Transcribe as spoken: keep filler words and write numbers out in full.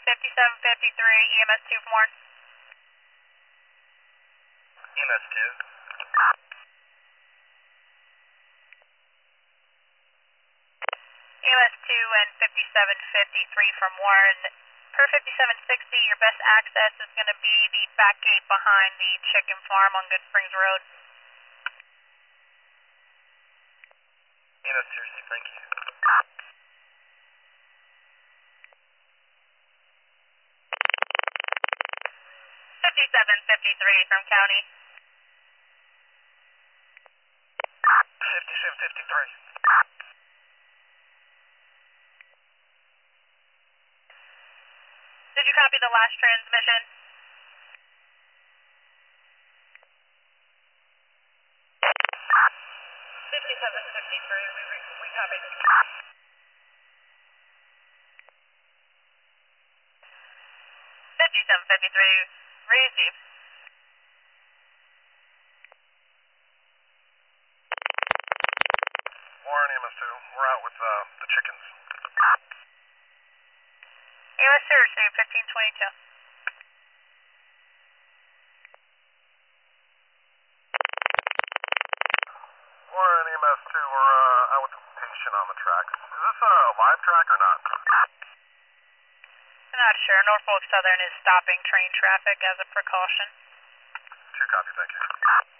fifty-seven fifty-three, E M S two from Warren. E M S two. E M S two and fifty-seven fifty-three from Warren. Per fifty-seven sixty, your best access is going to be the back gate behind the chicken farm on Good Springs Road. E M S two, thank you. fifty-seven fifty-three from County. fifty-seven fifty-three. Did you copy the last transmission? fifty-seven fifty-three, we, we, we copied. fifty-seven fifty-three, received. Warren, E M S two, we're out with uh, the chickens. E M S two received, fifteen twenty-two. Warren, E M S two, we're uh, out with the patient on the track. Is this a live track or not? I'm not sure. Norfolk Southern is stopping train traffic as a precaution. Two copy, thank you.